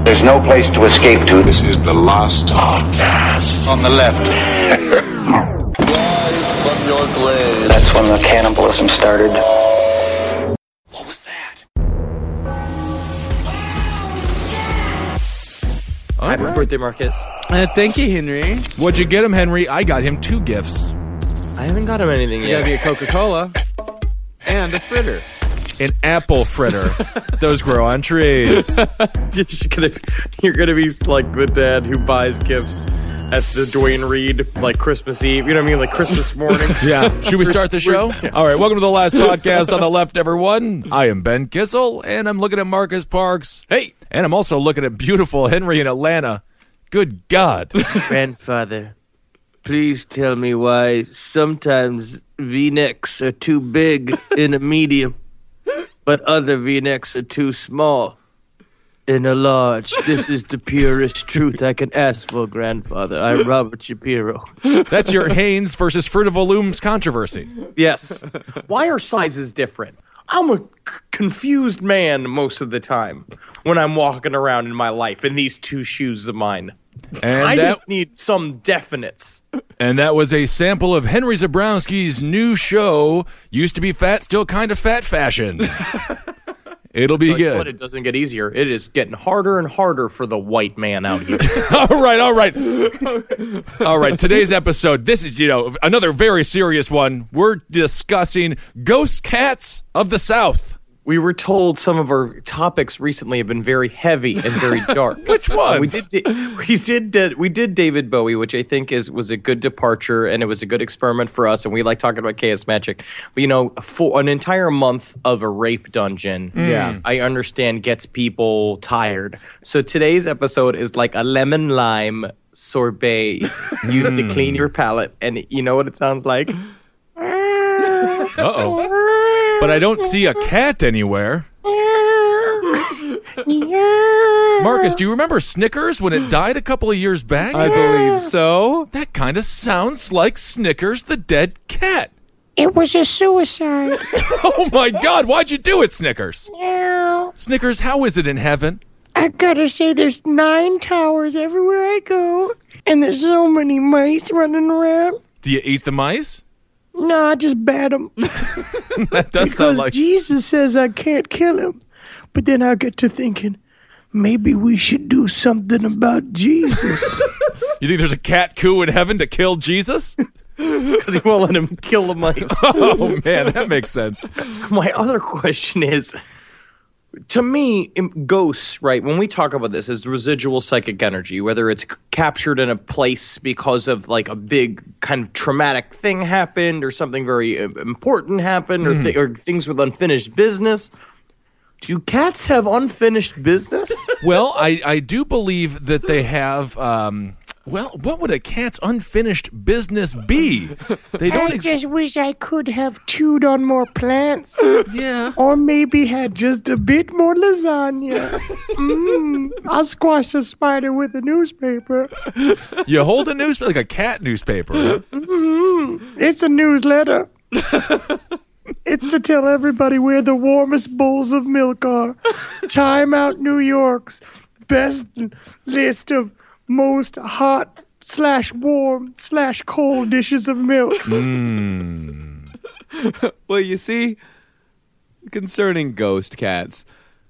There's no place to escape to. This is the last podcast. On the left. That's when the cannibalism started. What was that? Happy birthday, Marcus. Thank you, Henry. What'd you get him, Henry? I got him 2 gifts. I haven't got him anything You yet. gotta be a Coca-Cola and a fritter. An apple fritter. Those grow on trees. You're gonna be like the dad who buys gifts at the Dwayne Reed, like Christmas Eve. You know what I mean? Like Christmas morning. Yeah. Should we start the show? All right. Welcome to the last podcast on the left, everyone. I am Ben Kissel, and I'm looking at Marcus Parks. Hey! And I'm also looking at beautiful Henry in Atlanta. Good God. Grandfather, please tell me why sometimes V-necks are too big in a medium, but other V-necks are too small in a large. This is the purest truth I can ask for, Grandfather. I'm Robert Shapiro. That's your Haynes versus Fruit of the Looms controversy. Yes. Why are sizes different? I'm a confused man most of the time when I'm walking around in my life in these 2 shoes of mine. And I that, just need some definites. and that was a sample of Henry Zabrowski's new show, Used to Be Fat, Still Kind of Fat Fashion. It'll be Tell you good. what, it doesn't get easier. It is getting harder and harder for the white man out here. All right. All right, today's episode, this is, another very serious one. We're discussing ghost cats of the South. We were told some of our topics recently have been very heavy and very dark. Which ones? We did David Bowie, which I think was a good departure, and it was a good experiment for us, and we like talking about chaos magic. But for an entire month of a rape dungeon, I understand gets people tired. So today's episode is like a lemon lime sorbet used to clean your palate, and you know what it sounds like? Uh-oh. But I don't see a cat anywhere. Marcus, do you remember Snickers when it died a couple of years back? I believe so. That kind of sounds like Snickers the dead cat. It was a suicide. Oh my God, why'd you do it, Snickers? Snickers, how is it in heaven? I gotta say, there's 9 towers everywhere I go, and there's so many mice running around. Do you eat the mice? No, I just bat them. That does sound Because like... Jesus says I can't kill him. But then I get to thinking, maybe we should do something about Jesus. You think there's a cat coup in heaven to kill Jesus? Because he won't let him kill the mice. Oh, man, that makes sense. My other question is, to me, ghosts, right, when we talk about this, is residual psychic energy, whether it's captured in a place because of like a big kind of traumatic thing happened or something very important happened or things with unfinished business. Do cats have unfinished business? Well, I do believe that they have... what would a cat's unfinished business be? They don't I just wish I could have chewed on more plants. Yeah. Or maybe had just a bit more lasagna. I'll squash a spider with a newspaper. You hold a newspaper, like a cat newspaper. Huh? It's a newsletter. It's to tell everybody where the warmest bowls of milk are. Time Out New York's best list of most hot/warm/cold dishes of milk. Well, you see, concerning ghost cats,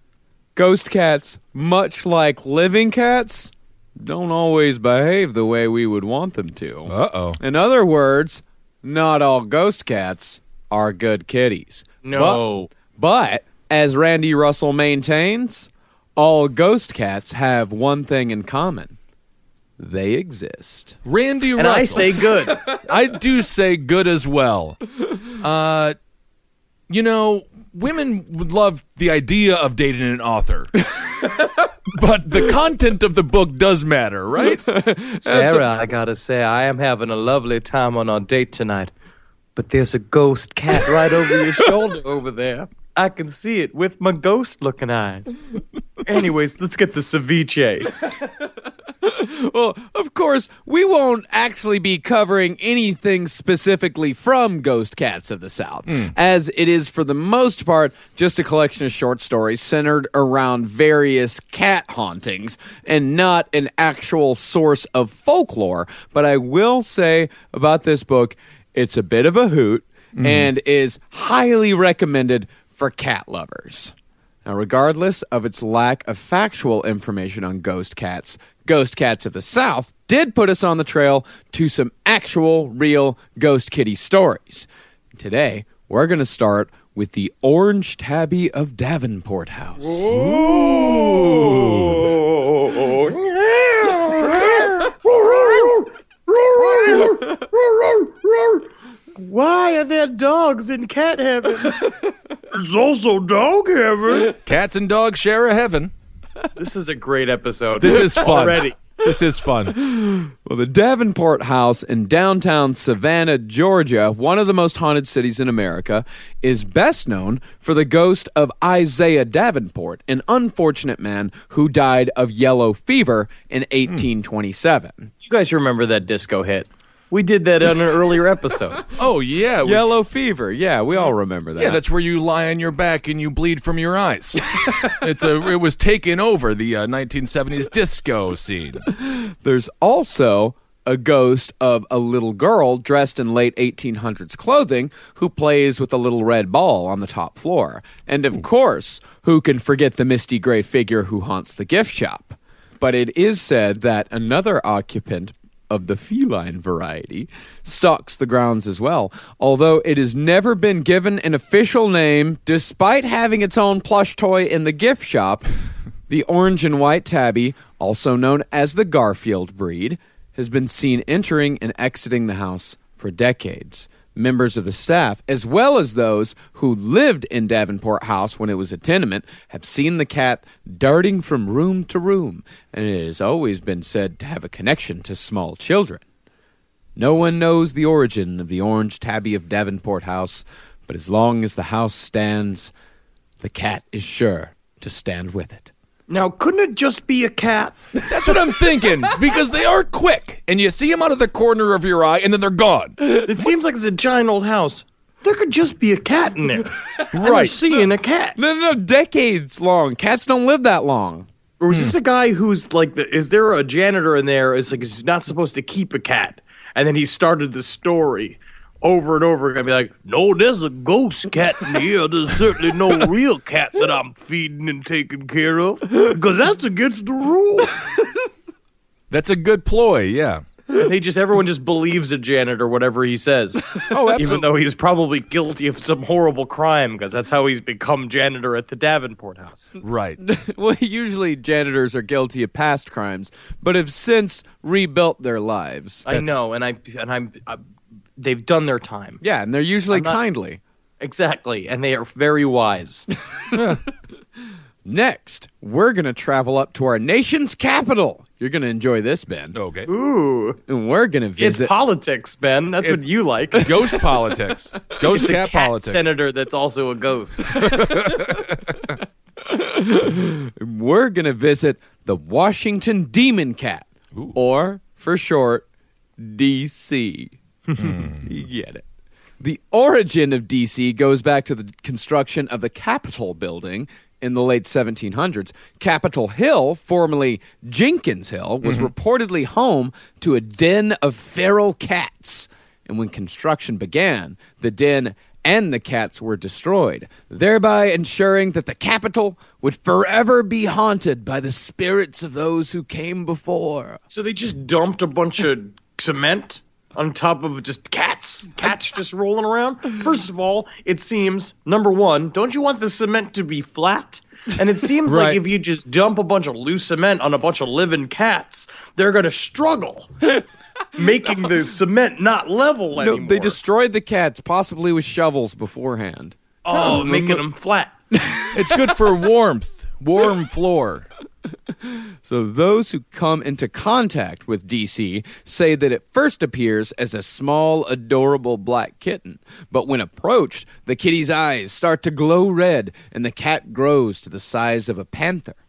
much like living cats, don't always behave the way we would want them to. Uh-oh. In other words, not all ghost cats are good kitties. No. But as Randy Russell maintains, all ghost cats have one thing in common. They exist. Randy And Russell. I say good. I do say good as well. Women would love the idea of dating an author. But the content of the book does matter, right? Sarah, I gotta say, I am having a lovely time on our date tonight. But there's a ghost cat right over your shoulder over there. I can see it with my ghost-looking eyes. Anyways, let's get the ceviche. Well, of course, we won't actually be covering anything specifically from Ghost Cats of the South, as it is, for the most part, just a collection of short stories centered around various cat hauntings and not an actual source of folklore. But I will say about this book, it's a bit of a hoot and is highly recommended for cat lovers. Now, regardless of its lack of factual information on Ghost Cats of the South did put us on the trail to some actual, real ghost kitty stories. Today, we're going to start with the Orange Tabby of Davenport House. Why are there dogs in cat heaven? It's also dog heaven. Cats and dogs share a heaven. This is a great episode. This is fun. Already. This is fun. Well, the Davenport House in downtown Savannah, Georgia, one of the most haunted cities in America, is best known for the ghost of Isaiah Davenport, an unfortunate man who died of yellow fever in 1827. You guys remember that disco hit? We did that on an earlier episode. Oh, yeah. It was- Yellow fever, yeah, we all remember that. Yeah, that's where you lie on your back and you bleed from your eyes. It was taking over the 1970s disco scene. There's also a ghost of a little girl dressed in late 1800s clothing who plays with a little red ball on the top floor. And of course, who can forget the misty gray figure who haunts the gift shop? But it is said that another occupant of the feline variety stalks the grounds as well, although it has never been given an official name despite having its own plush toy in the gift shop. The orange and white tabby, also known as the Garfield breed, has been seen entering and exiting the house for decades. Members of the staff, as well as those who lived in Davenport House when it was a tenement, have seen the cat darting from room to room, and it has always been said to have a connection to small children. No one knows the origin of the Orange Tabby of Davenport House, but as long as the house stands, the cat is sure to stand with it. Now, couldn't it just be a cat? That's what I'm thinking, because they are quick, and you see them out of the corner of your eye, and then they're gone. It seems like it's a giant old house. There could just be a cat in there. I'm Right. seeing a cat. No, decades long. Cats don't live that long. Or is this a guy who's like, is there a janitor in there? It's like, he's not supposed to keep a cat. And then he started the story over and over again. Be like, no, there's a ghost cat in here. There's certainly no real cat that I'm feeding and taking care of. Because that's against the rule. That's a good ploy, yeah. And everyone just believes a janitor, whatever he says. Oh, absolutely. Even though he's probably guilty of some horrible crime, because that's how he's become janitor at the Davenport House. Right. Well, usually janitors are guilty of past crimes, but have since rebuilt their lives. I know, and I'm they've done their time. Yeah, and they're usually I'm not- kindly. Exactly, and they are very wise. Next, we're going to travel up to our nation's capital. You're going to enjoy this, Ben. Okay. Ooh, And we're going to it's visit... politics, Ben. That's what you like. Ghost politics. Ghost It's a cat cat politics. senator that's also a ghost. We're going to visit the Washington Demon Cat, or, for short, DC. You get it. The origin of DC goes back to the construction of the Capitol building in the late 1700s. Capitol Hill, formerly Jenkins Hill, was reportedly home to a den of feral cats. And when construction began, the den and the cats were destroyed, thereby ensuring that the Capitol would forever be haunted by the spirits of those who came before. So they just dumped a bunch of cement on top of just cats just rolling around. First of all, it seems, number one, don't you want the cement to be flat? And it seems Right. like if you just dump a bunch of loose cement on a bunch of living cats, they're going to struggle making the cement not level No, anymore. they destroyed the cats, possibly with shovels beforehand. making them flat. It's good for warmth. Warm floor. So those who come into contact with DC say that it first appears as a small, adorable black kitten. But when approached, the kitty's eyes start to glow red and the cat grows to the size of a panther.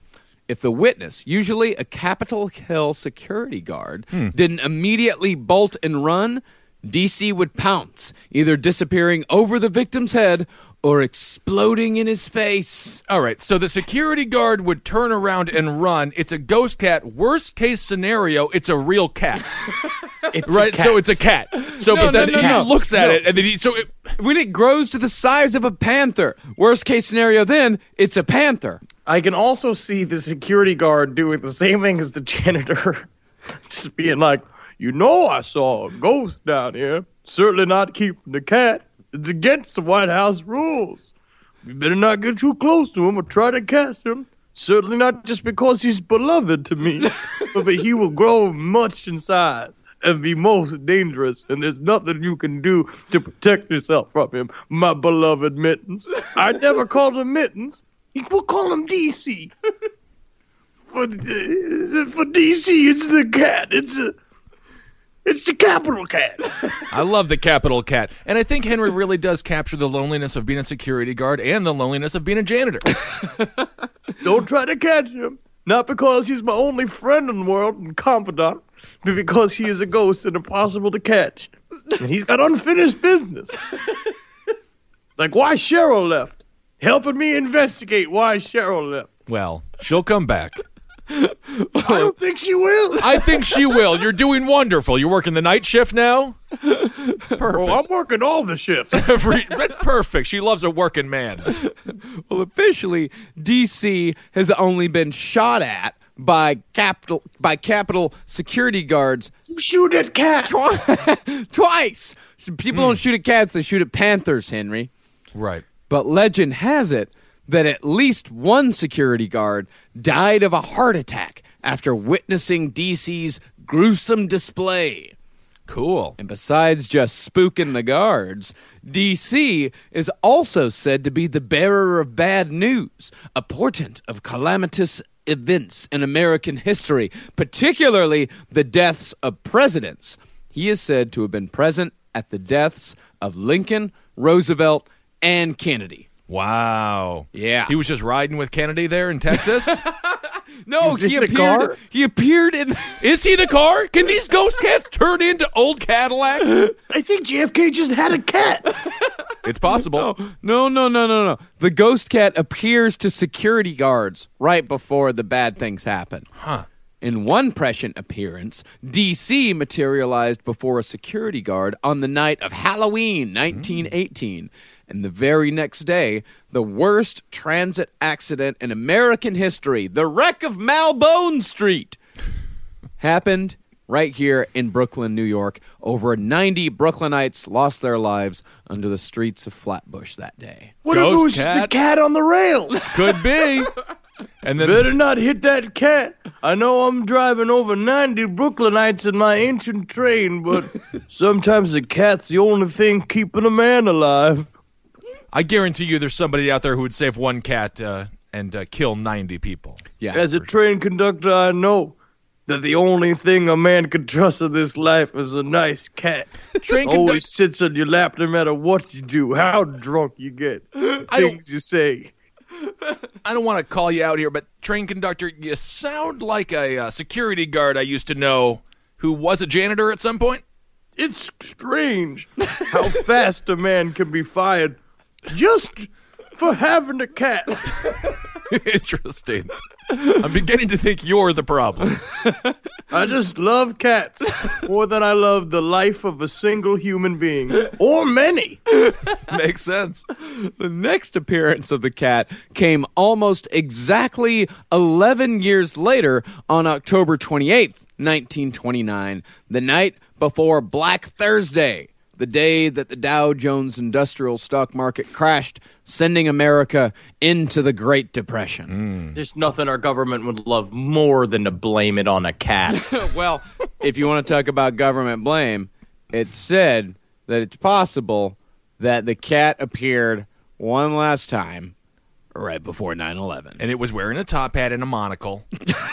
if the witness, usually a Capitol Hill security guard, didn't immediately bolt and run, DC would pounce, either disappearing over the victim's head or exploding in his face. All right, so the security guard would turn around and run. It's a ghost cat. Worst case scenario, it's a real cat. Right? So it's a cat. So, but then he looks at it, and then when it grows to the size of a panther, worst case scenario, then it's a panther. I can also see the security guard doing the same thing as the janitor. Just being like, I saw a ghost down here. Certainly not keeping the cat. It's against the White House rules. We better not get too close to him or try to catch him. Certainly not just because he's beloved to me, but he will grow much in size and be most dangerous, and there's nothing you can do to protect yourself from him, my beloved Mittens. I never called him Mittens. We'll call him DC. For DC, it's the cat. It's the Capitol Cat. I love the Capitol Cat. And I think Henry really does capture the loneliness of being a security guard and the loneliness of being a janitor. Don't try to catch him. Not because he's my only friend in the world and confidant, but because he is a ghost and impossible to catch. And he's got unfinished business. Like why Cheryl left. Helping me investigate why Cheryl left. Well, she'll come back. I don't think she will. I think she will. You're doing wonderful. You're working the night shift now? Perfect. Oh, I'm working all the shifts. That's perfect. She loves a working man. Well, officially, DC has only been shot at by Capitol security guards. You shoot at cats. Twice. People don't shoot at cats, they shoot at panthers, Henry. Right. But legend has it that at least one security guard died of a heart attack after witnessing DC's gruesome display. Cool. And besides just spooking the guards, DC is also said to be the bearer of bad news, a portent of calamitous events in American history, particularly the deaths of presidents. He is said to have been present at the deaths of Lincoln, Roosevelt, and Kennedy. Wow. Yeah. He was just riding with Kennedy there in Texas? No, he appeared. He appeared in. Is he the car? Can these ghost cats turn into old Cadillacs? I think JFK just had a cat. It's possible. No. The ghost cat appears to security guards right before the bad things happen. Huh. In one prescient appearance, DC materialized before a security guard on the night of Halloween, 1918. And the very next day, the worst transit accident in American history, the wreck of Malbone Street, happened right here in Brooklyn, New York. Over 90 Brooklynites lost their lives under the streets of Flatbush that day. What if it was just the cat on the rails? Could be. And then Better not hit that cat. I know I'm driving over 90 Brooklynites in my ancient train, but sometimes the cat's the only thing keeping a man alive. I guarantee you there's somebody out there who would save one cat and kill 90 people. Yeah. As a train conductor, I know that the only thing a man can trust in this life is a nice cat. Always sits on your lap no matter what you do, how drunk you get, things you say. I don't want to call you out here, but train conductor, you sound like a security guard I used to know who was a janitor at some point. It's strange how fast a man can be fired just for having a cat. Interesting. I'm beginning to think you're the problem. I just love cats more than I love the life of a single human being, or many. Makes sense. The next appearance of the cat came almost exactly 11 years later on October 28th, 1929, the night before Black Thursday, the day that the Dow Jones Industrial Stock Market crashed, sending America into the Great Depression. There's nothing our government would love more than to blame it on a cat. Well, if you want to talk about government blame, it's said that it's possible that the cat appeared one last time right before 9/11. And it was wearing a top hat and a monocle.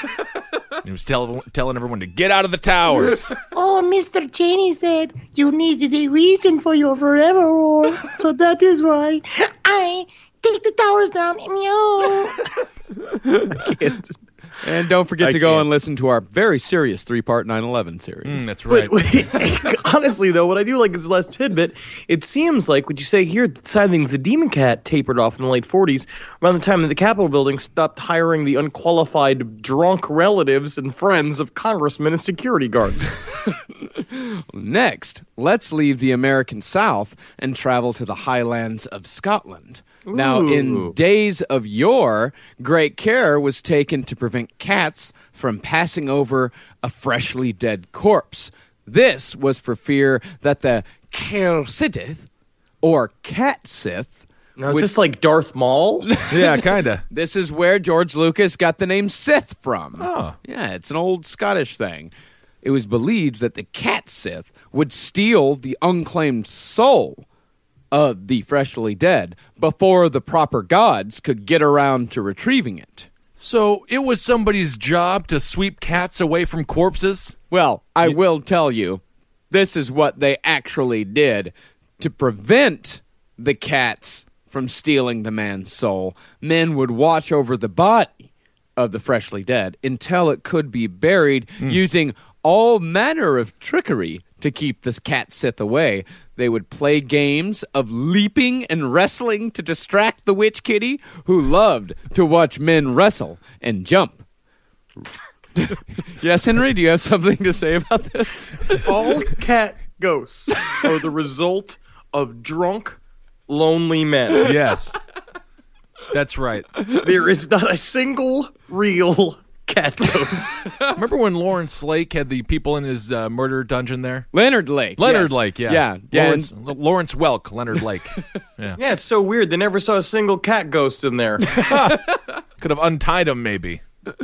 He was telling everyone to get out of the towers. Oh, Mr. Cheney said you needed a reason for your forever war, so that is why I take the towers down. And don't forget to go and listen to our very serious 3-part 9/11 series. That's right. Honestly, though, what I do like is the last tidbit. It seems like, would you say here, sightings, the Demon Cat tapered off in the late 40s, around the time that the Capitol building stopped hiring the unqualified drunk relatives and friends of congressmen and security guards. Next, let's leave the American South and travel to the highlands of Scotland. Now, in days of yore, great care was taken to prevent cats from passing over a freshly dead corpse. This was for fear that the Caersidith, or cat Sith. Now, is this like Darth Maul? Yeah, kind of. This is where George Lucas got the name Sith from. Oh. Yeah, it's an old Scottish thing. It was believed that the cat Sith would steal the unclaimed soul of the freshly dead before the proper gods could get around to retrieving it. So it was somebody's job to sweep cats away from corpses? Well, I will tell you, this is what they actually did. To prevent the cats from stealing the man's soul, men would watch over the body of the freshly dead until it could be buried using all manner of trickery to keep this cat Sith away. They would play games of leaping and wrestling to distract the witch kitty, who loved to watch men wrestle and jump. Yes, Henry, do you have something to say about this? All cat ghosts are the result of drunk, lonely men. Yes. That's right. There is not a single real cat ghost. Remember when Lawrence Lake had the people in his murder dungeon there? Leonard Lake. Leonard yes. Lake, yeah. Yeah. Lawrence Welk, Leonard Lake. Yeah. Yeah, it's so weird. They never saw a single cat ghost in there. Could have untied him, maybe.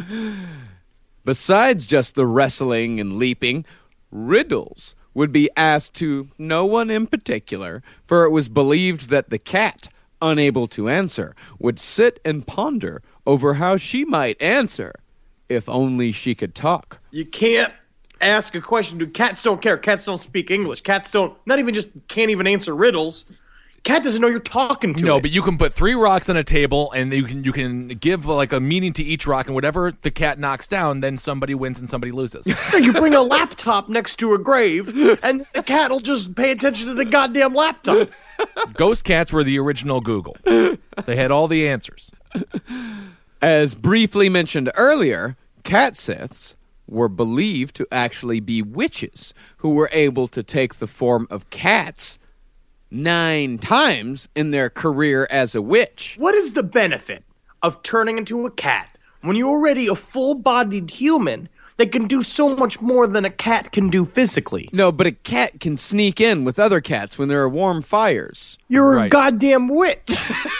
Besides just the wrestling and leaping, riddles would be asked to no one in particular, for it was believed that the cat, unable to answer, would sit and ponder over how she might answer, if only she could talk. You can't ask a question. Dude, cats don't care. Cats don't speak English. Cats don't, not even just can't even answer riddles. Cat doesn't know you're talking to No, it. but you can put 3 rocks on a table, and you can give like a meaning to each rock, and whatever the cat knocks down, then somebody wins and somebody loses. You bring a laptop next to a grave, and the cat will just pay attention to the goddamn laptop. Ghost cats were the original Google. They had all the answers. As briefly mentioned earlier, cat Siths were believed to actually be witches who were able to take the form of cats 9 times in their career as a witch. What is the benefit of turning into a cat when you're already a full-bodied human that can do so much more than a cat can do physically? No, but a cat can sneak in with other cats when there are warm fires. You're a Right. goddamn witch.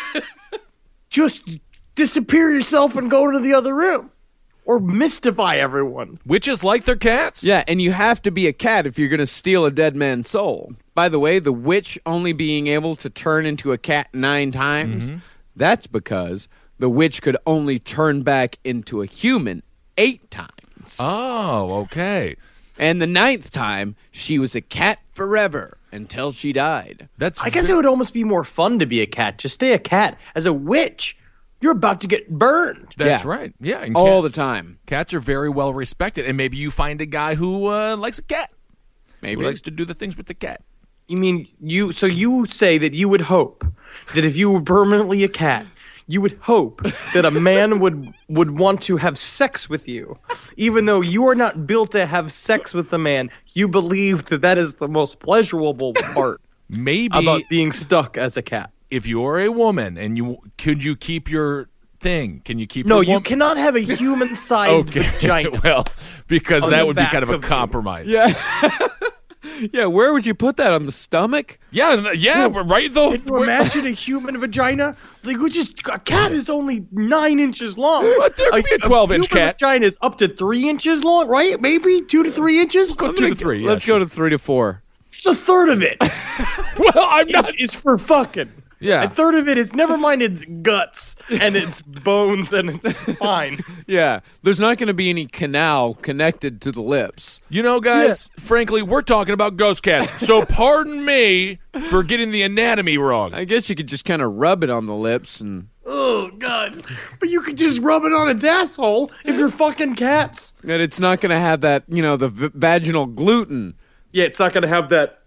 Just disappear yourself and go to the other room. Or mystify everyone. Witches like their cats? Yeah, and you have to be a cat if you're going to steal a dead man's soul. By the way, the witch only being able to turn into a cat 9 times, that's because the witch could only turn back into a human 8 times. Oh, okay. And the 9th time, she was a cat forever until she died. I guess it would almost be more fun to be a cat. Just stay a cat. As a witch, you're about to get burned. That's Yeah. right. Yeah, and All the time. Cats are very well respected, and maybe you find a guy who likes a cat. Maybe. Who likes to do the things with the cat. You mean so you say that you would hope that if you were permanently a cat, you would hope that a man would want to have sex with you, even though you are not built to have sex with a man. You believe that is the most pleasurable part Maybe about being stuck as a cat. if you're a woman and could you keep your thing? Can you keep No, your you cannot have a human-sized vagina. Well, because On that the would be back kind of a of you. compromise. Yeah. Yeah, where would you put that? On the stomach? Yeah, right though. Can you imagine a human vagina? Like, a cat is only 9 inches long. But there could be a 12-inch human cat. vagina is up to 3 inches long, right? Maybe 2 to 3 inches. Go 2 to 3. Let's go to 3 to 4. It's a third of it. Well, I'm not. It's for fucking. Yeah. A third of it is, never mind its guts and its bones and its spine. Yeah, there's not going to be any canal connected to the lips. You know, guys, frankly, we're talking about ghost cats, so pardon me for getting the anatomy wrong. I guess you could just kind of rub it on the lips and... Oh, God. But you could just rub it on its asshole if you're fucking cats. And it's not going to have that, you know, the vaginal gluten. Yeah, it's not going to have that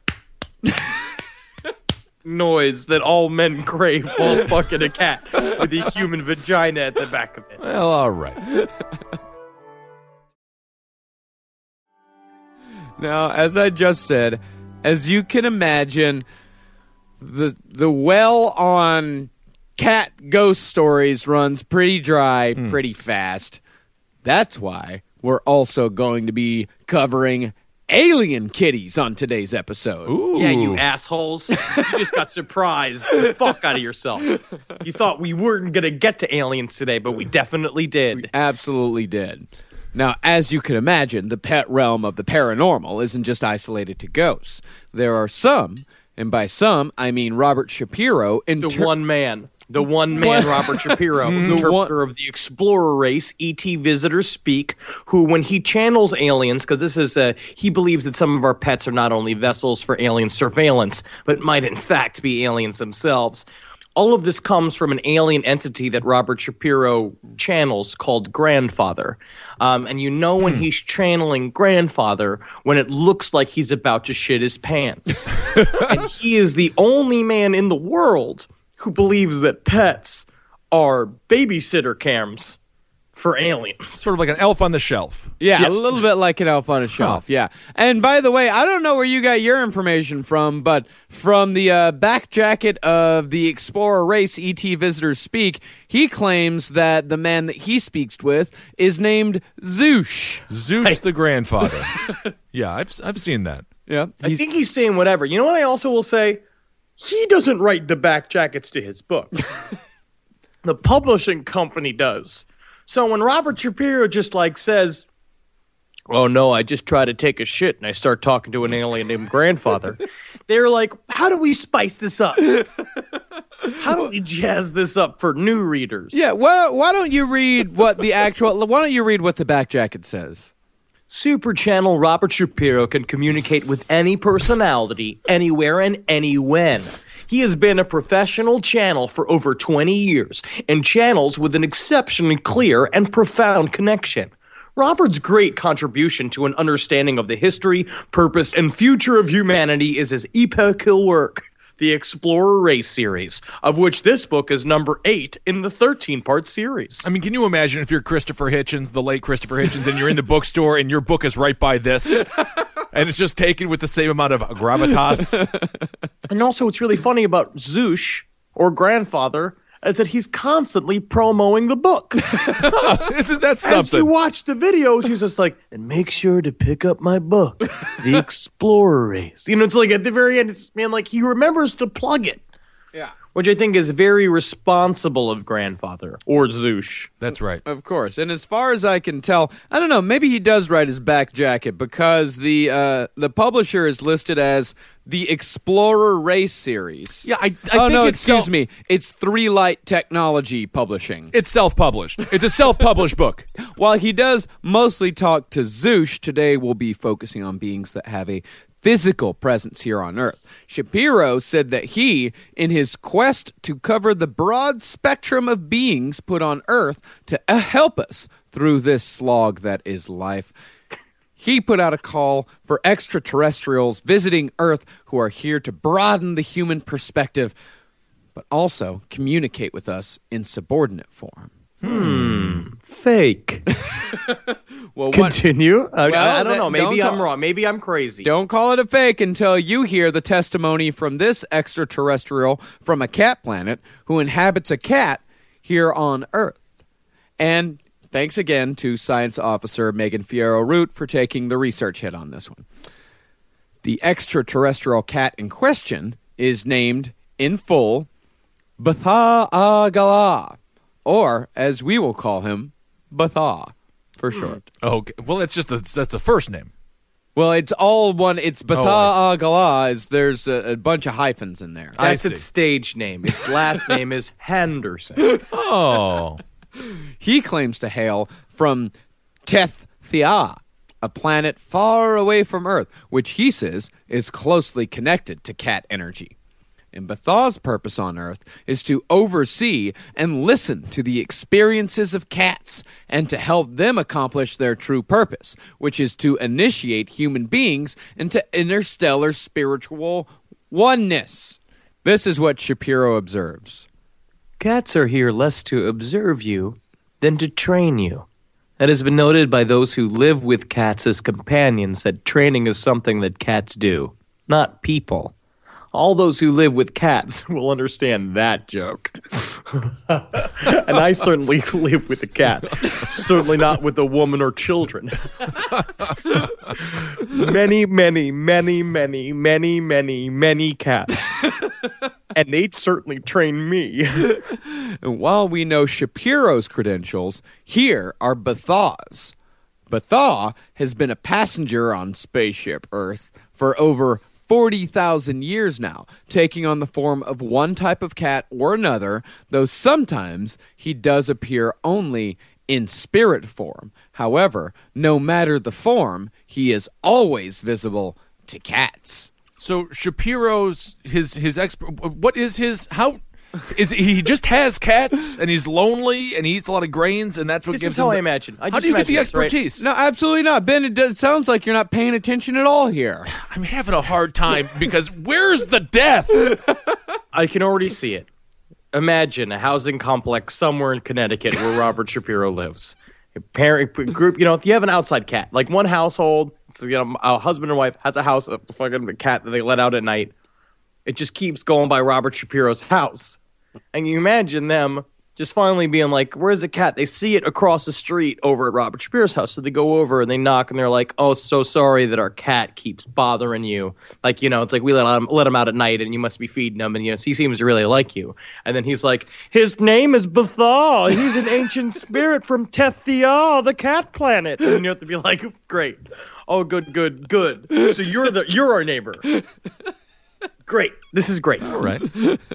noise that all men crave while fucking a cat with a human vagina at the back of it. Well, all right. Now, as I just said, as you can imagine, the well on cat ghost stories runs pretty dry pretty fast. That's why we're also going to be covering alien kitties on today's episode. Ooh. Yeah, you assholes. You just got surprised the fuck out of yourself. You thought we weren't going to get to aliens today, but we definitely did. Absolutely did. Now, as you can imagine, the pet realm of the paranormal isn't just isolated to ghosts. There are some, and by some, I mean Robert Shapiro. The one man, Robert Shapiro, interpreter of the explorer race, E.T. Visitors Speak, who, when he channels aliens, because this is he believes that some of our pets are not only vessels for alien surveillance, but might in fact be aliens themselves. All of this comes from an alien entity that Robert Shapiro channels called Grandfather. And you know when he's channeling Grandfather when it looks like he's about to shit his pants. And he is the only man in the world who believes that pets are babysitter cams for aliens. Sort of like an elf on the shelf. Yeah, Yes. a little bit like an elf on a shelf, yeah. And by the way, I don't know where you got your information from, but from the back jacket of the Explorer race E.T. Visitors Speak, he claims that the man that he speaks with is named Zoosh. Zeus the grandfather. Yeah, I've seen that. Yeah, I think he's saying whatever. You know what I also will say? He doesn't write the back jackets to his books. The publishing company does. So when Robert Shapiro just says, "Oh no, I just try to take a shit and I start talking to an alien named Grandfather," they're like, "How do we spice this up? How do we jazz this up for new readers?" Yeah, why don't you read what the back jacket says? Super Channel Robert Shapiro can communicate with any personality, anywhere and anywhen. He has been a professional channel for over 20 years and channels with an exceptionally clear and profound connection. Robert's great contribution to an understanding of the history, purpose, and future of humanity is his epical work, the Explorer Race series, of which this book is number 8 in the 13-part series. I mean, can you imagine if you're Christopher Hitchens, the late Christopher Hitchens, and you're in the bookstore and your book is right by this, and it's just taken with the same amount of gravitas? And also, what's really funny about Zoosh, or Grandfather, is that he's constantly promoting the book. Isn't that something? As you watch the videos, he's just like, "And make sure to pick up my book, The Explorer Race." You know, it's like at the very end, it's, man, like he remembers to plug it. Yeah. Which I think is very responsible of Grandfather, or Zoosh. That's right. Of course. And as far as I can tell, I don't know, maybe he does write his back jacket because the publisher is listed as the Explorer Race series. Yeah, I oh, think no, it's excuse me. It's Three Light Technology Publishing. It's self-published. It's a self-published book. While he does mostly talk to Zoosh, today we'll be focusing on beings that have a physical presence here on Earth. Shapiro said that he, in his quest to cover the broad spectrum of beings put on Earth to help us through this slog that is life, he put out a call for extraterrestrials visiting Earth who are here to broaden the human perspective, but also communicate with us in subordinate form. Fake. Well, Continue. I Well, don't know. Maybe don't I'm wrong. Maybe I'm crazy. Don't call it a fake until you hear the testimony from this extraterrestrial from a cat planet who inhabits a cat here on Earth. And thanks again to Science Officer Megan Fierro-Root for taking the research hit on this one. The extraterrestrial cat in question is named, in full, Batha-a-Gala, or, as we will call him, Batha, for short. Okay. Well, that's the first name. Well, it's all one. It's Betha Galah. There's a bunch of hyphens in there. That's its stage name. Its last name is Henderson. Oh. He claims to hail from Teth Thea, a planet far away from Earth, which he says is closely connected to cat energy. And Betha's purpose on Earth is to oversee and listen to the experiences of cats and to help them accomplish their true purpose, which is to initiate human beings into interstellar spiritual oneness. This is what Shapiro observes. Cats are here less to observe you than to train you. It has been noted by those who live with cats as companions that training is something that cats do, not people. All those who live with cats will understand that joke. And I certainly live with a cat. Certainly not with a woman or children. Many, many, many, many, many, many, many cats. And they'd certainly train me. And while we know Shapiro's credentials, here are Betha's. Betha has been a passenger on Spaceship Earth for over 40,000 years now, taking on the form of one type of cat or another, though sometimes he does appear only in spirit form. However, no matter the form, he is always visible to cats. So Shapiro's what is his how is he just has cats and he's lonely and he eats a lot of grains and that's what This gives is how him I imagine. How do you get the expertise? No, absolutely not. Ben, it sounds like you're not paying attention at all here. I'm having a hard time because where's the death? I can already see it. Imagine a housing complex somewhere in Connecticut where Robert Shapiro lives. A parent group, if you have an outside cat, like one household, it's, a husband and wife has a house, a fucking cat that they let out at night. It just keeps going by Robert Shapiro's house. And you imagine them just finally being like, where's the cat? They see it across the street over at Robert Shapiro's house. So they go over and they knock and they're like, oh, so sorry that our cat keeps bothering you. Like, it's like we let him out at night and you must be feeding him. And, he seems to really like you. And then he's like, his name is Betha. He's an ancient spirit from Tethia, the cat planet. And you have to be like, great. Oh, good. So you're our neighbor. Great. This is great. All right.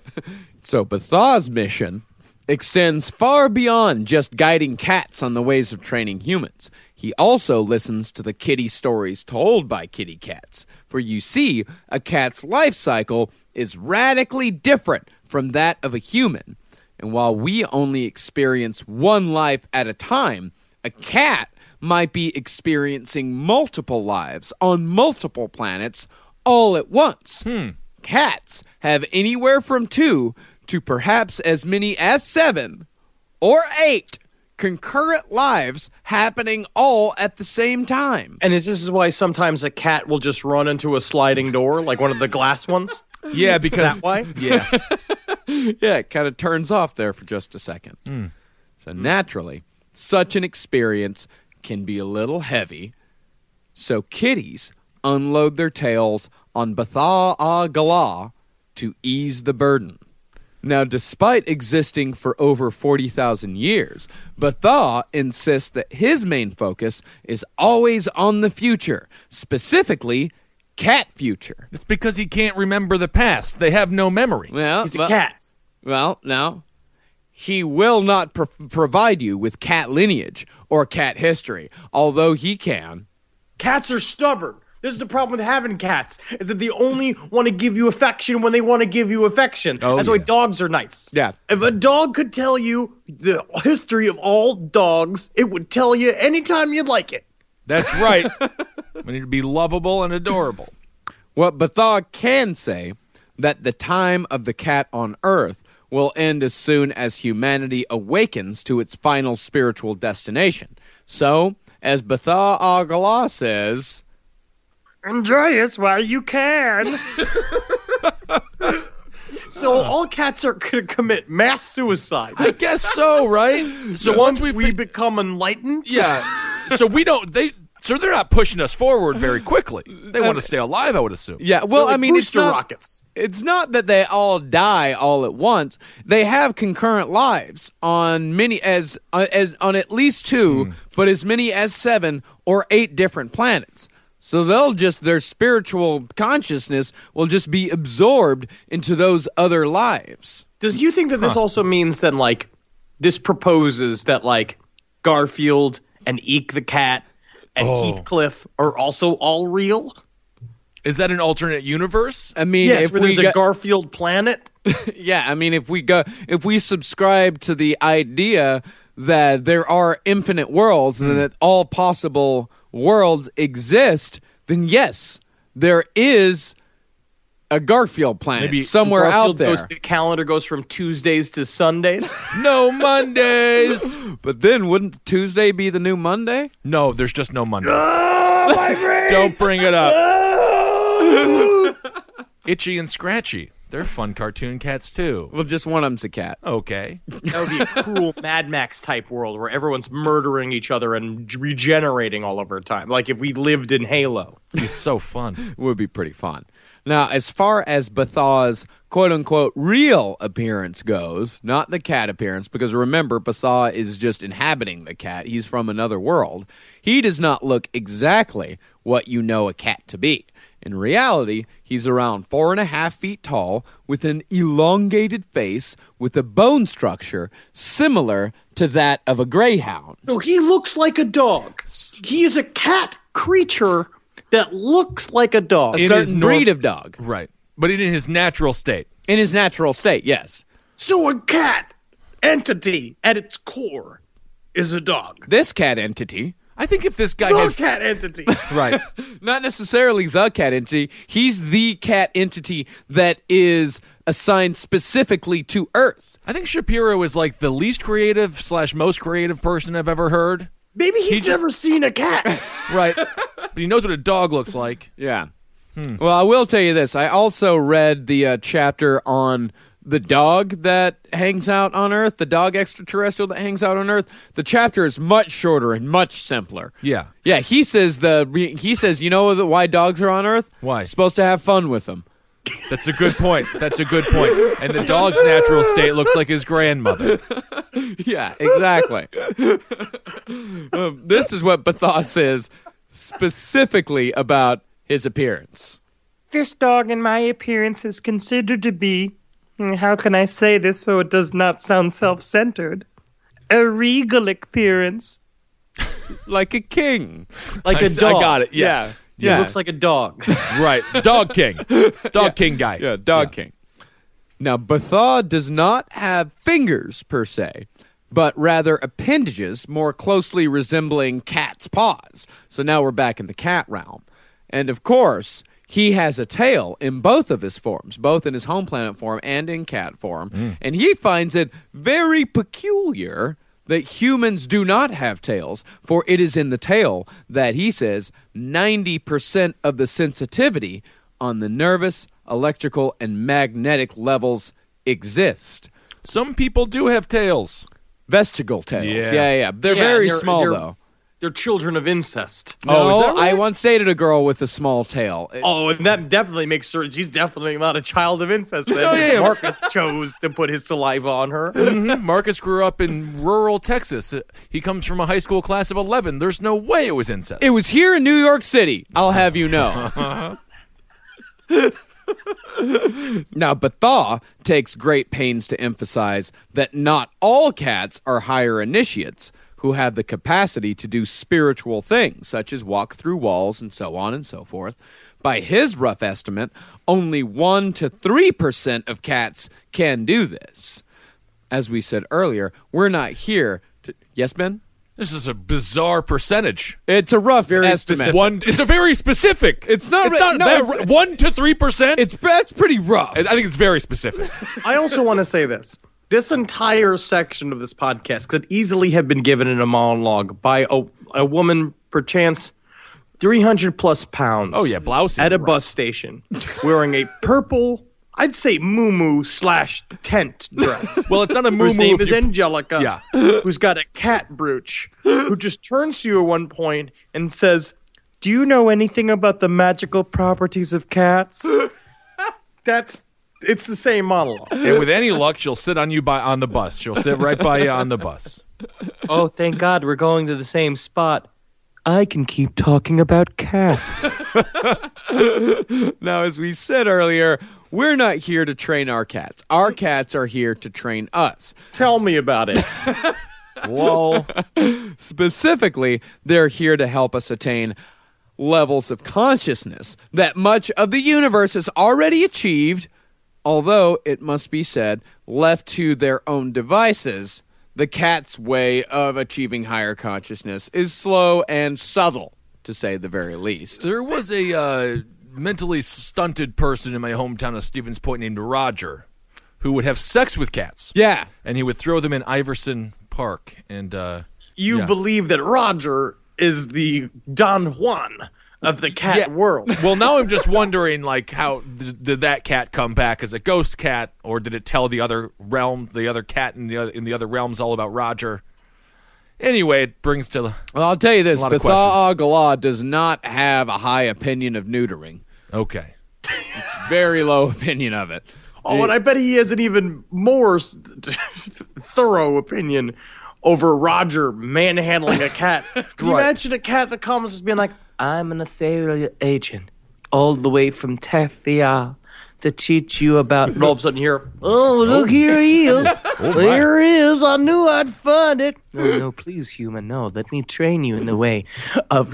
So Betha's mission extends far beyond just guiding cats on the ways of training humans. He also listens to the kitty stories told by kitty cats. For you see, a cat's life cycle is radically different from that of a human. And while we only experience one life at a time, a cat might be experiencing multiple lives on multiple planets all at once. Cats have anywhere from 2 to perhaps as many as 7 or 8 concurrent lives happening all at the same time. And this is why sometimes a cat will just run into a sliding door, like one of the glass ones? Yeah, because Is that why? Yeah. Yeah, it kind of turns off there for just a second. So naturally, such an experience can be a little heavy. So kitties unload their tails on Betha Galah to ease the burden. Now, despite existing for over 40,000 years, Betha insists that his main focus is always on the future, specifically cat future. It's because he can't remember the past. They have no memory. Well, He's a cat. Well, now, he will not provide you with cat lineage or cat history, although he can. Cats are stubborn. This is the problem with having cats, is that they only want to give you affection when they want to give you affection. That's why dogs are nice. Yeah. If a dog could tell you the history of all dogs, it would tell you anytime you'd like it. That's right. We need to be lovable and adorable. What Betha can say that the time of the cat on Earth will end as soon as humanity awakens to its final spiritual destination. So, as Betha Galah says, Enjoy us while you can. So all cats are going to commit mass suicide. I guess so, right? So once we become enlightened? Yeah. So they're not pushing us forward very quickly. They want to stay alive, I would assume. yeah, well, Like I mean, it's booster not, rockets. it's not that they all die all at once. They have concurrent lives on on at least 2, but as many as 7 or 8 different planets. So their spiritual consciousness will just be absorbed into those other lives. Does you think that this also means then, like, this proposes that, like, Garfield and Eek the cat and Heathcliff are also all real? Is that an alternate universe? I mean, Yes, if where there's a Garfield planet? Yeah, I mean, if we subscribe to the idea that there are infinite worlds and that all possible worlds exist, then yes, there is a Garfield planet Maybe somewhere Garfield out there. the calendar goes from Tuesdays to Sundays. No Mondays. But then wouldn't Tuesday be the new Monday? No, there's just no Mondays. Oh, my brain! Don't bring it up. Itchy and Scratchy. They're fun cartoon cats, too. Well, just one of them's a cat. Okay. That would be a cruel Mad Max type world where everyone's murdering each other and regenerating all over time. Like if we lived in Halo. It'd be so fun. It would be pretty fun. Now, as far as Bathaw's quote-unquote real appearance goes, not the cat appearance, because remember, Bathaw is just inhabiting the cat. He's from another world. He does not look exactly what you know a cat to be. In reality, he's around 4.5 feet tall, with an elongated face, with a bone structure similar to that of a greyhound. So he looks like a dog. He is a cat creature that looks like a dog. A certain breed of dog. Right. But in his natural state. In his natural state, yes. So a cat entity at its core is a dog. This cat entity... I think if this guy The had... cat entity. Right. Not necessarily the cat entity. He's the cat entity that is assigned specifically to Earth. I think Shapiro is like the least creative / most creative person I've ever heard. Maybe he's never seen a cat. Right. But he knows what a dog looks like. Yeah. Well, I will tell you this. I also read the chapter on the dog that hangs out on Earth, the dog extraterrestrial that hangs out on Earth. The chapter is much shorter and much simpler. Yeah. Yeah, he says, you know why dogs are on Earth? Why? You're supposed to have fun with them. That's a good point. That's a good point. And the dog's natural state looks like his grandmother. Yeah, exactly. This is what Bathaw says specifically about his appearance. This dog, in my appearance, is considered to be, how can I say this so it does not sound self-centered, a regal appearance. Like a king. Like a dog. I got it. Yeah. He looks like a dog. Right. Dog king. Dog king guy. Yeah, dog king. Now, Bathaw does not have fingers, per se, but rather appendages more closely resembling cat's paws. So now we're back in the cat realm. And, of course, he has a tail in both of his forms, both in his home planet form and in cat form. And he finds it very peculiar that humans do not have tails, for it is in the tail that, he says, 90% of the sensitivity on the nervous, electrical, and magnetic levels exist. Some people do have tails. Vestigial tails. Yeah. Yeah. They're very small, they're- though. They're children of incest. No, is that right? I once dated a girl with a small tail. Oh, and that definitely makes her, she's definitely not a child of incest. Then. yeah. Marcus chose to put his saliva on her. Marcus grew up in rural Texas. He comes from a high school class of 11. There's no way it was incest. It was here in New York City, I'll have you know. Now, Bathaw takes great pains to emphasize that not all cats are higher initiates who have the capacity to do spiritual things, such as walk through walls and so on and so forth. By his rough estimate, only 1 to 3% of cats can do this. As we said earlier, we're not here to... Yes, Ben? This is a bizarre percentage. It's a rough estimate. specific. It's a very specific. It's not... It's not no, that, it's- 1 to 3%. That's pretty rough. I think it's very specific. I also want to say this. This entire section of this podcast could easily have been given in a monologue by a woman, perchance 300 plus pounds. Oh, yeah, blousy. At a bus station, wearing a purple, I'd say moo-moo/tent dress. Well, it's not a moo-moo. Whose name if is you- Angelica. Yeah. Who's got a cat brooch. Who just turns to you at one point and says, "Do you know anything about the magical properties of cats?" It's the same monologue. And with any luck, she'll sit on the bus. She'll sit right by you on the bus. Oh, thank God we're going to the same spot. I can keep talking about cats. Now, as we said earlier, we're not here to train our cats. Our cats are here to train us. Tell me about it. Whoa. Specifically, they're here to help us attain levels of consciousness that much of the universe has already achieved, although, it must be said, left to their own devices, the cat's way of achieving higher consciousness is slow and subtle, to say the very least. There was a mentally stunted person in my hometown of Stevens Point named Roger who would have sex with cats. Yeah. And he would throw them in Iverson Park. And You believe that Roger is the Don Juan of the cat world. Well, now I'm just wondering, like, how did that cat come back as a ghost cat, or did it tell the other cat in the other realms all about Roger? Anyway, it brings to Well, I'll tell you this, a lot of Bethal Agala does not have a high opinion of neutering. Okay. Very low opinion of it. Oh, and I bet he has an even more thorough opinion over Roger manhandling a cat. Can you imagine a cat that comes just being like, I'm an ethereal agent all the way from Tethia to teach you about... And all of a sudden here, look, here he is. Here he is. I knew I'd find it. No, please, human, no. Let me train you in the way of...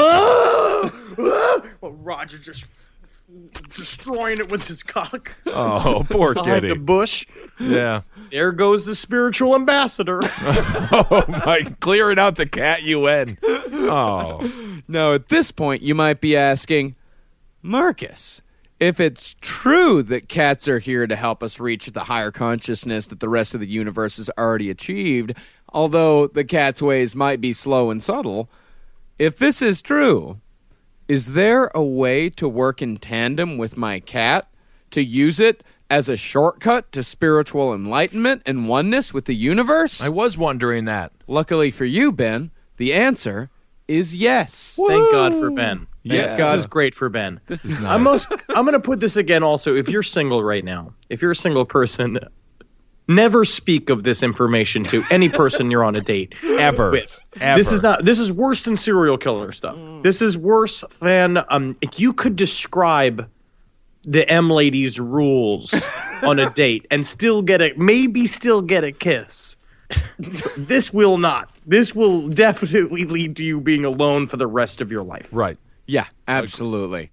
Roger just destroying it with his cock. Oh, poor Behind kitty. the bush. Yeah. There goes the spiritual ambassador. Oh, my. Clearing out the cat UN. Oh. Now, at this point, you might be asking, Marcus, if it's true that cats are here to help us reach the higher consciousness that the rest of the universe has already achieved, although the cat's ways might be slow and subtle, if this is true, is there a way to work in tandem with my cat to use it as a shortcut to spiritual enlightenment and oneness with the universe? I was wondering that. Luckily for you, Ben, the answer is yes. Thank God for Ben. Yes. This is great for Ben. This is nice. I'm going to put this again also. If you're single right now, if you're a single person, never speak of this information to any person you're on a date. Ever. With. Ever. This is worse than serial killer stuff. This is worse than if you could describe the M Lady's rules on a date and still get a kiss. This will not. This will definitely lead to you being alone for the rest of your life. Right. Yeah, absolutely.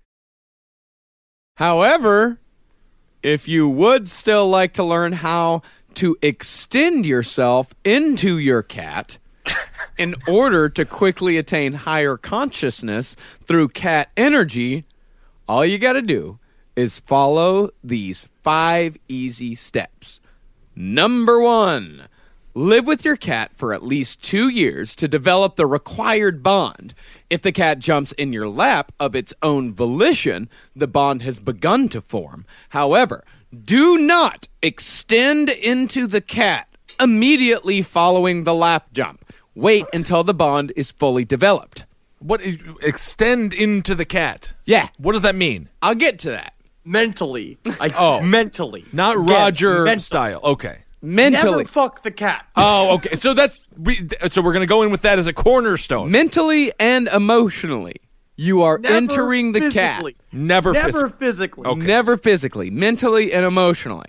However, if you would still like to learn how to extend yourself into your cat in order to quickly attain higher consciousness through cat energy, all you got to do is follow these 5 easy steps. Number 1, live with your cat for at least 2 years to develop the required bond. If the cat jumps in your lap of its own volition, the bond has begun to form. However, do not extend into the cat immediately following the lap jump. Wait until the bond is fully developed. What is extend into the cat? Yeah. What does that mean? I'll get to that. Mentally. Mentally. Not Again, Roger mentally. style. Okay. Mentally. Never fuck the cat. Oh, okay. So we're going to go in with that as a cornerstone. Mentally and emotionally, you are Never entering the physically. cat. Never physically. Okay. Never physically, mentally and emotionally.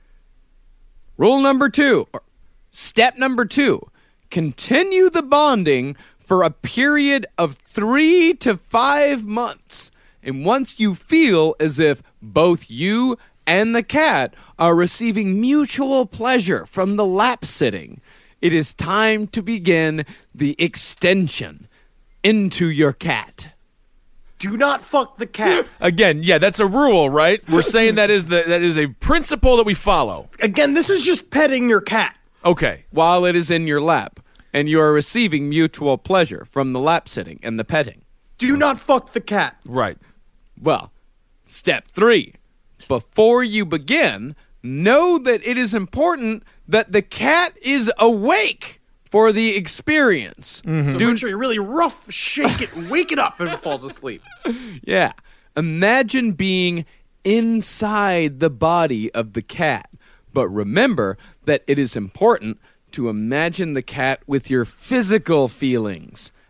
Rule number 2, or step number 2, continue the bonding for a period of 3 to 5 months. And once you feel as if both you and the cat are receiving mutual pleasure from the lap sitting, it is time to begin the extension into your cat. Do not fuck the cat. Again, yeah, that's a rule, right? We're saying that is a principle that we follow. Again, this is just petting your cat. Okay. While it is in your lap, and you are receiving mutual pleasure from the lap sitting and the petting. Do not fuck the cat. Right. Well, step 3. Before you begin, know that it is important that the cat is awake for the experience. So make sure you really rough shake it, wake it up, and it falls asleep. Yeah. Imagine being inside the body of the cat. But remember that it is important to imagine the cat with your physical feelings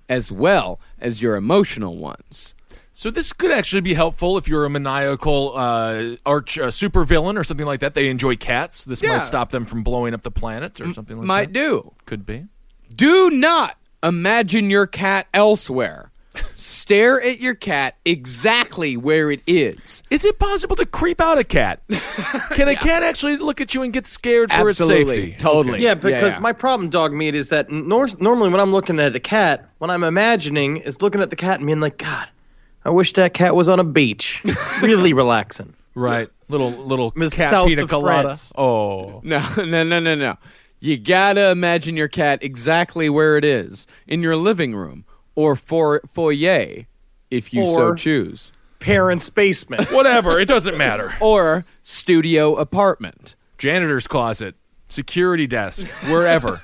as well as your emotional ones. So this could actually be helpful if you're a maniacal arch supervillain or something like that. They enjoy cats. This might stop them from blowing up the planet or something like that. Might do. Could be. Do not imagine your cat elsewhere. Stare at your cat exactly where it is. Is it possible to creep out a cat? Can a cat actually look at you and get scared for its Absolutely. safety? Totally. Yeah, because my problem, dog meat, is that normally when I'm looking at a cat, what I'm imagining is looking at the cat and being like, God, I wish that cat was on a beach. Really relaxing. Right. Little cat South pina of colada. France. Oh. No. You gotta imagine your cat exactly where it is. In your living room or foyer, if you so Or- choose. Parents' basement. Whatever. It doesn't matter. Or studio apartment. Janitor's closet. Security desk. Wherever.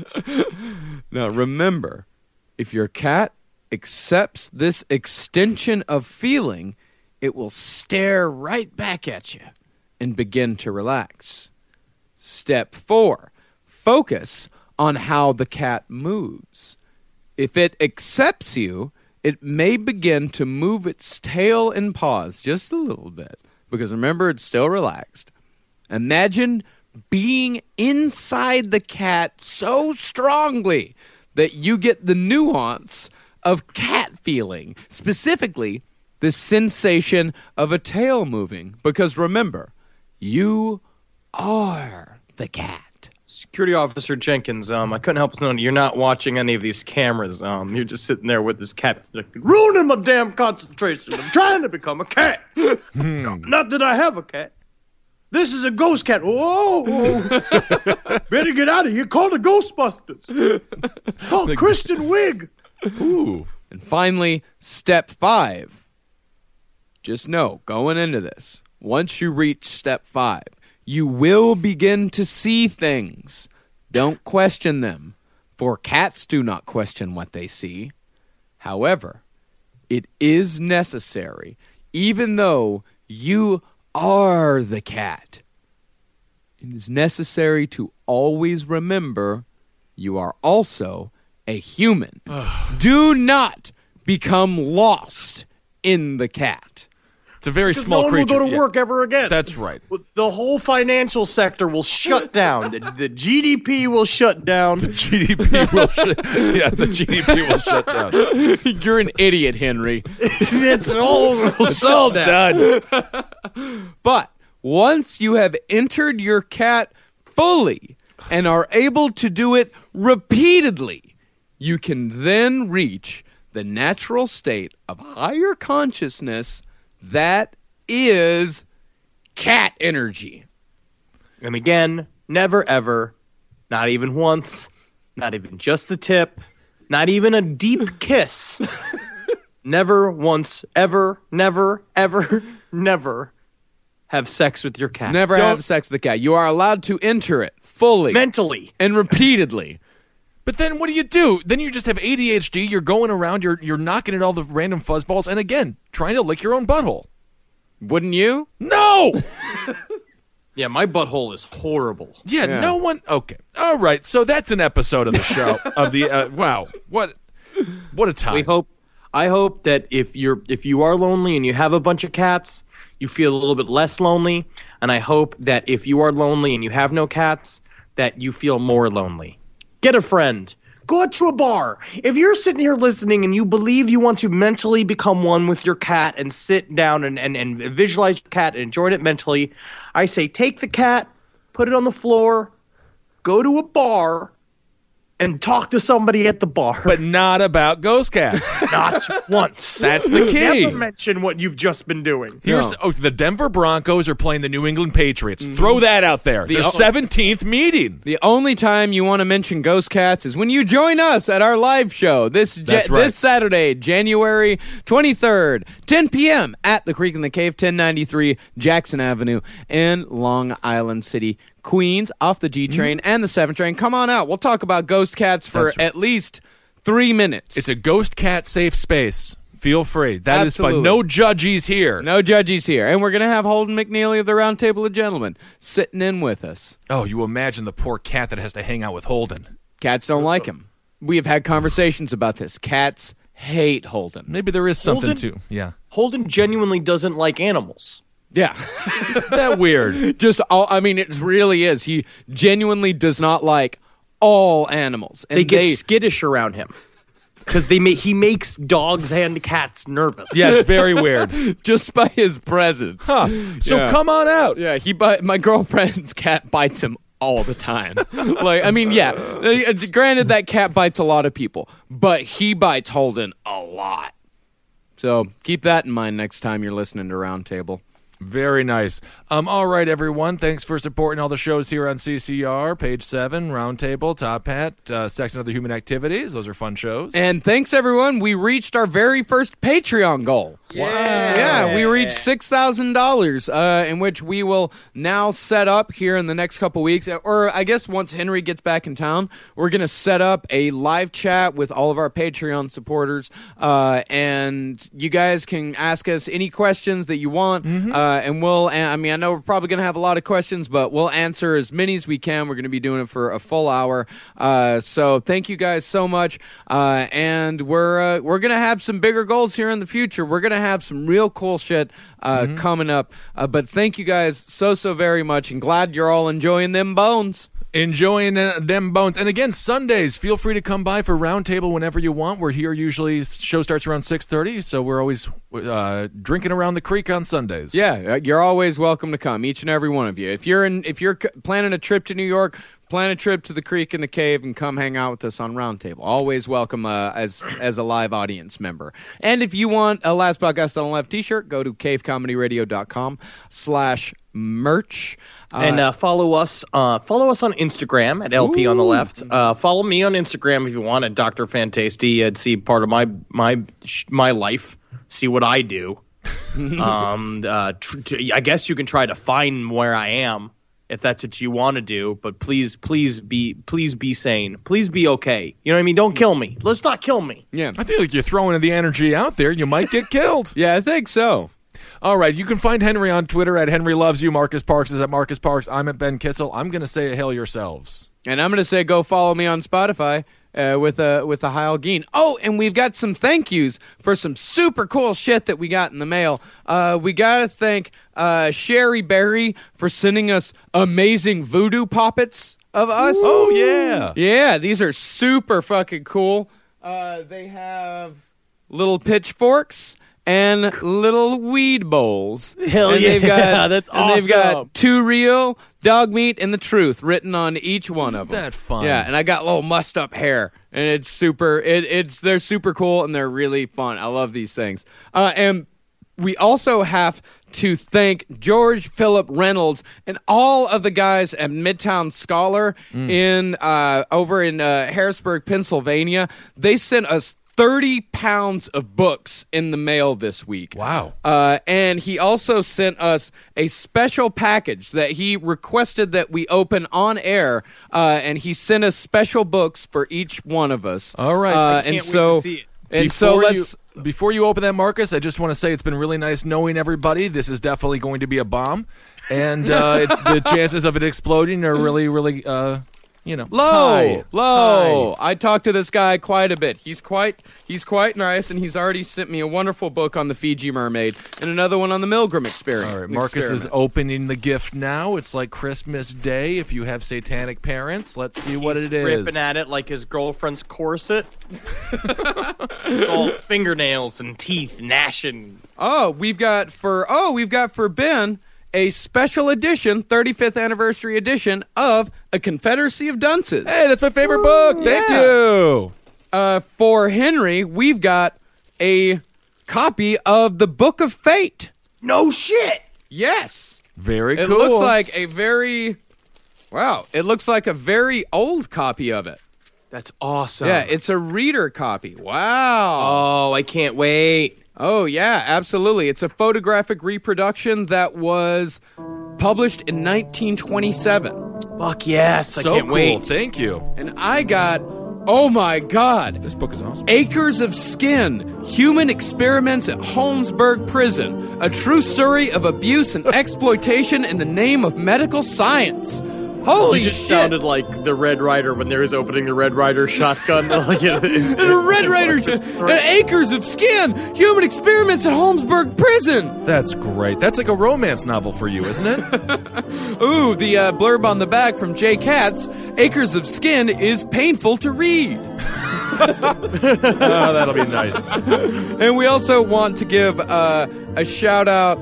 Now remember, if your cat accepts this extension of feeling, it will stare right back at you and begin to relax. Step 4, focus on how the cat moves. If it accepts you, it may begin to move its tail and paws just a little bit, because remember, it's still relaxed. Imagine being inside the cat so strongly that you get the nuance of cat feeling, specifically the sensation of a tail moving, because remember, you are the cat. Security Officer Jenkins, I couldn't help but know you're not watching any of these cameras. You're just sitting there with this cat, like, ruining my damn concentration. I'm trying to become a cat. Not that I have a cat. This is a ghost cat. Whoa! Better get out of here. Call the Ghostbusters. Call Kristen Wiig. Ooh. And finally, step 5. Just know, going into this, once you reach step 5, you will begin to see things. Don't question them, for cats do not question what they see. However, it is necessary, even though you are the cat. It is necessary to always remember you are also a human. Do not become lost in the cat. It's a very Because small no one creature. will go to Yeah. work ever again. That's right. The whole financial sector will shut down. The GDP will shut down. GDP will the GDP will shut down. You're an idiot, Henry. It's all Done. But once you have entered your cat fully and are able to do it repeatedly, you can then reach the natural state of higher consciousness that is cat energy. And again, never ever, not even once, not even just the tip, not even a deep kiss. Never once, ever, never, ever, never have sex with your cat. Never have sex with the cat. You are allowed to enter it fully Mentally. and repeatedly. But then what do? Then you just have ADHD. You're going around. You're knocking at all the random fuzzballs, and again, trying to lick your own butthole. Wouldn't you? No. Yeah, my butthole is horrible. Yeah, no one. Okay, all right. So that's an episode of the show of the. Wow, what a time. I hope that if you are lonely and you have a bunch of cats, you feel a little bit less lonely. And I hope that if you are lonely and you have no cats, that you feel more lonely. Get a friend. Go out to a bar. If you're sitting here listening and you believe you want to mentally become one with your cat and sit down and visualize your cat and enjoy it mentally, I say take the cat, put it on the floor, go to a bar, and talk to somebody at the bar. But not about ghost cats. Not once. That's the key. Never mention what you've just been doing. Here's the Denver Broncos are playing the New England Patriots. Throw that out there. The 17th meeting. The only time you want to mention ghost cats is when you join us at our live show this Saturday, January 23rd, 10 p.m. at the Creek in the Cave, 1093 Jackson Avenue in Long Island City, Queens, off the G train and the 7 train. Come on out. We'll talk about ghost cats for at least 3 minutes. It's a ghost cat safe space. Feel free. That Absolutely. is fun. No judgies here. No judges here. And we're going to have Holden McNeely of the Round Table of Gentlemen sitting in with us. Oh, you imagine the poor cat that has to hang out with Holden. Cats don't like him. we have had conversations about this. Cats hate Holden. Maybe there is something Holden? to. Yeah. Holden genuinely doesn't like animals. Yeah. Isn't that weird? It really is. He genuinely does not like all animals. And They get skittish around him because he makes dogs and cats nervous. Yeah, it's very weird. just by his presence. Huh. So Yeah. come on out. Yeah, my girlfriend's cat bites him all the time. Granted that cat bites a lot of people, but he bites Holden a lot. So keep that in mind next time you're listening to Roundtable. Very nice. All right, everyone. Thanks for supporting all the shows here on CCR. Page 7, Roundtable, Top Hat, Sex and Other Human Activities. Those are fun shows. And thanks, everyone. We reached our very first Patreon goal. Wow. Yeah, we reached $6,000, in which we will now set up here in the next couple weeks, or I guess once Henry gets back in town, we're going to set up a live chat with all of our Patreon supporters, and you guys can ask us any questions that you want, and I know we're probably going to have a lot of questions, but we'll answer as many as we can. We're going to be doing it for a full hour, so thank you guys so much, and we're going to have some bigger goals here in the future. We're going to have some real cool shit coming up, but thank you guys so very much, and glad you're all enjoying them bones. Enjoying them bones. And again, Sundays, feel free to come by for Roundtable whenever you want. We're here usually, show starts around 6:30, so we're always drinking around the creek on Sundays. Yeah, you're always welcome to come, each and every one of you. If you're planning a trip to New York, plan a trip to the creek and the cave and come hang out with us on Roundtable. Always welcome as a live audience member. And if you want a Last Podcast on the Left t-shirt, go to cavecomedyradio.com/merch. And follow us on Instagram at LP on the Left. Follow me on Instagram if you want at Dr. Fantasty and see part of my life. See what I do. I guess you can try to find where I am if that's what you want to do. But please be sane. Please be okay. You know what I mean? Don't kill me. Let's not kill me. Yeah, I feel like you're throwing the energy out there. You might get killed. Yeah, I think so. All right, you can find Henry on Twitter at Henry Loves You. Marcus Parks is at Marcus Parks. I'm at Ben Kitzel. I'm going to say hail yourselves. And I'm going to say go follow me on Spotify with a Heil Geen. Oh, and we've got some thank yous for some super cool shit that we got in the mail. We got to thank Sherry Berry for sending us amazing voodoo puppets of us. Oh, yeah. Yeah, these are super fucking cool. They have little pitchforks and little weed bowls. Hell and yeah, that's awesome. And they've got Too Real, Dog Meat, and The Truth written on each one of them. Isn't that fun? Yeah, and I got little mussed up hair, and it's super. They're super cool and they're really fun. I love these things. And we also have to thank George Philip Reynolds and all of the guys at Midtown Scholar over in Harrisburg, Pennsylvania. They sent us 30 pounds of books in the mail this week. Wow. And he also sent us a special package that he requested that we open on air, and he sent us special books for each one of us. All right. I can't wait to see it. Before you open that, Marcus, I just want to say it's been really nice knowing everybody. This is definitely going to be a bomb, and the chances of it exploding are really, really, low. High. I talked to this guy quite a bit. He's quite nice, and he's already sent me a wonderful book on the Fiji mermaid and another one on the Milgram experiment. All right, Marcus is opening the gift now. It's like Christmas Day. If you have satanic parents, let's see what it is. Ripping at it like his girlfriend's corset. It's all fingernails and teeth gnashing. We've got for Ben a special edition, 35th anniversary edition of A Confederacy of Dunces. Hey, that's my favorite book. Thank you. For Henry, we've got a copy of the Book of Fate. No shit. Yes. Very cool. It looks like a very old copy of it. That's awesome. Yeah, it's a reader copy. Wow. Oh, I can't wait. Oh, yeah, absolutely. It's a photographic reproduction that was published in 1927. Fuck yes, I can't cool. wait. Thank you. And I got, oh my God. This book is awesome. Acres of Skin, Human Experiments at Holmesburg Prison, a true story of abuse and exploitation in the name of medical science. Holy You just shit! sounded like the Red Ryder when they was opening the Red Ryder shotgun. And a Red Ryder, and Acres of Skin, human experiments at Holmesburg Prison. That's great. That's like a romance novel for you, isn't it? Ooh, the blurb on the back from Jay Katz, Acres of Skin is painful to read. Oh, that'll be nice. And we also want to give a shout out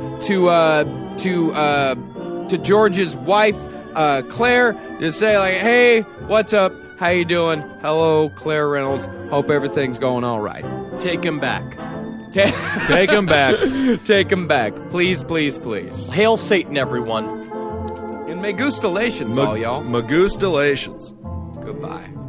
to George's wife, Claire, to say like, hey, what's up? How you doing? Hello, Claire Reynolds. Hope everything's going all right. Take him back. Take him back. Take him back. Please, please, please. Hail Satan, everyone. And Magustalations, all y'all. Magustalations. Goodbye.